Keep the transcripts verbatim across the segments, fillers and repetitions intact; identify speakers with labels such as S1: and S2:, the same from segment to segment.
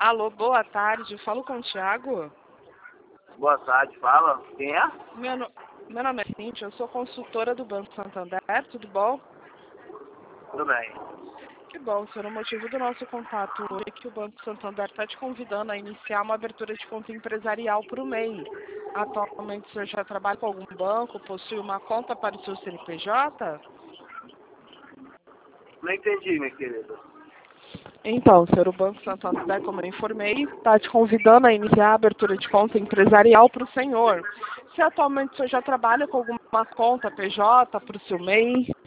S1: Alô, boa tarde. Falo com o Thiago.
S2: Boa tarde, fala. Quem é?
S1: Meu, no... Meu nome é Cíntia, eu sou consultora do Banco Santander, tudo bom?
S2: Tudo bem.
S1: Que bom, senhor. O motivo do nosso contato hoje é que o Banco Santander está te convidando a iniciar uma abertura de conta empresarial para o M E I. Atualmente, o senhor já trabalha com algum banco, possui uma conta para o seu C N P J?
S2: Não entendi, minha querida.
S1: Então, senhor, o Banco Santander, como eu informei, está te convidando a iniciar a abertura de conta empresarial para o senhor. Se atualmente o senhor já trabalha com alguma conta P J para o seu M E I?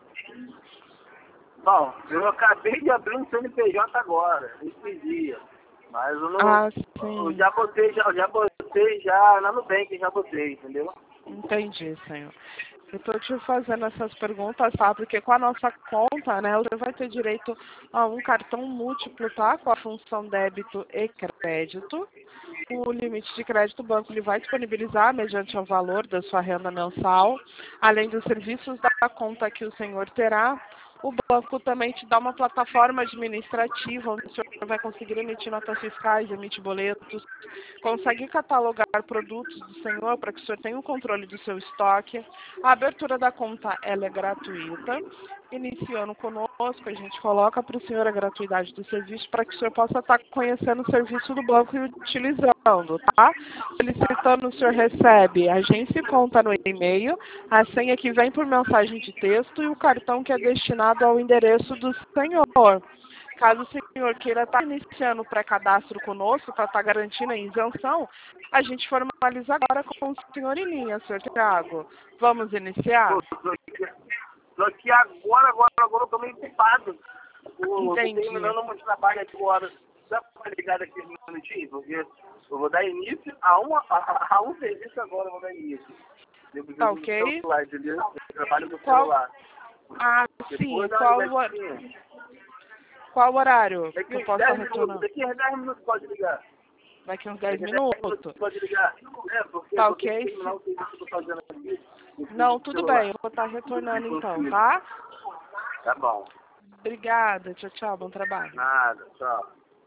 S2: Bom, eu acabei de abrir um C N P J agora, esse dia. Mas eu não.
S1: Ah,
S2: Eu
S1: sim.
S2: já botei, já, eu já botei já na Nubank, já botei, entendeu?
S1: Entendi, senhor. Eu estou te fazendo essas perguntas, tá? Porque com a nossa conta, né, você vai ter direito a um cartão múltiplo, tá? Com a função débito e crédito. O limite de crédito o banco ele vai disponibilizar mediante o valor da sua renda mensal, além dos serviços da conta que o senhor terá. O banco também te dá uma plataforma administrativa onde o senhor vai conseguir emitir notas fiscais, emitir boletos, consegue catalogar produtos do senhor para que o senhor tenha o controle do seu estoque. A abertura da conta ela é gratuita. Iniciando conosco, a gente coloca para o senhor a gratuidade do serviço para que o senhor possa estar conhecendo o serviço do banco e utilizando, tá? Solicitando, o senhor recebe a agência e conta no e-mail, a senha que vem por mensagem de texto e o cartão que é destinado ao endereço do senhor. Caso o senhor queira estar iniciando o pré-cadastro conosco para estar garantindo a isenção, a gente formaliza agora com o senhor em linha, senhor Thiago. Vamos iniciar?
S2: Pô, tô aqui, tô aqui agora, agora, agora eu tô meio ocupado. Pô, eu tô
S1: Entendi.
S2: terminando um trabalho aqui agora. Dá pra ligar aqui um minutinho? Porque eu vou dar início a, uma, a, a um serviço agora, eu vou dar início. Eu preciso
S1: Tá
S2: do
S1: ok?
S2: celular, entendeu? Eu trabalho no
S1: Qual?
S2: celular.
S1: Ah, sim.
S2: Depois dá
S1: Qual,
S2: uma
S1: hor-
S2: ligadinha.
S1: qual horário que
S2: Daqui
S1: eu
S2: uns
S1: possa
S2: dez minutos,
S1: retornar?
S2: daqui a dez minutos pode ligar.
S1: Daqui uns dez
S2: Daqui a dez minutos
S1: minutos?
S2: pode ligar. É, porque eu
S1: Tá
S2: vou ter que
S1: ok?
S2: terminar o serviço que eu tô fazendo aqui. Eu preciso
S1: Não,
S2: do
S1: tudo bem.
S2: celular.
S1: Eu vou estar retornando então,
S2: Consigo.
S1: tá?
S2: Tá bom.
S1: Obrigada. Tchau, tchau. Bom trabalho.
S2: Nada, tchau.